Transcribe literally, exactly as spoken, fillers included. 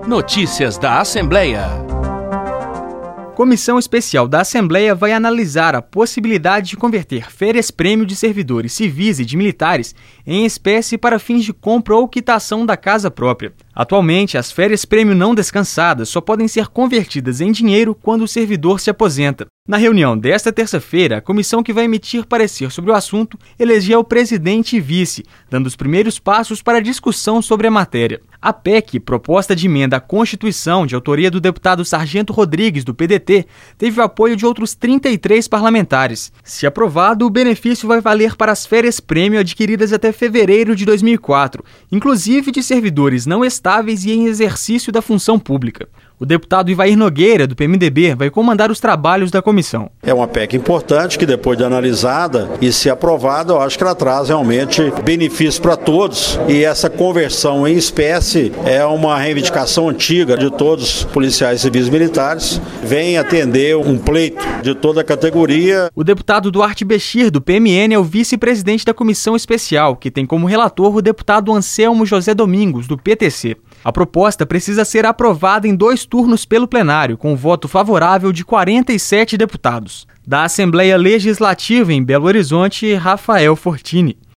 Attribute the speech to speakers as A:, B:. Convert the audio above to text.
A: Notícias da Assembleia.
B: Comissão Especial da Assembleia vai analisar a possibilidade de converter férias-prêmio de servidores civis e de militares em espécie para fins de compra ou quitação da casa própria. Atualmente, as férias-prêmio não descansadas só podem ser convertidas em dinheiro quando o servidor se aposenta. Na reunião desta terça-feira, a comissão que vai emitir parecer sobre o assunto elegeu o presidente e vice, dando os primeiros passos para a discussão sobre a matéria. A P E C, proposta de emenda à Constituição, de autoria do deputado Sargento Rodrigues, do P D T, teve o apoio de outros trinta e três parlamentares. Se aprovado, o benefício vai valer para as férias-prêmio adquiridas até fevereiro de dois mil e quatro, inclusive de servidores não estáveis e em exercício da função pública. O deputado Ivair Nogueira, do P M D B, vai comandar os trabalhos da comissão.
C: É uma P E C importante que, depois de analisada e se aprovada, eu acho que ela traz realmente benefícios para todos. E essa conversão em espécie é uma reivindicação antiga de todos os policiais civis e militares. Vem atender um pleito de toda a categoria.
B: O deputado Duarte Bechir, do P M N, é o vice-presidente da comissão especial, que tem como relator o deputado Anselmo José Domingos, do P T C. A proposta precisa ser aprovada em dois turnos pelo plenário, com voto favorável de quarenta e sete deputados. Da Assembleia Legislativa em Belo Horizonte, Rafael Fortini.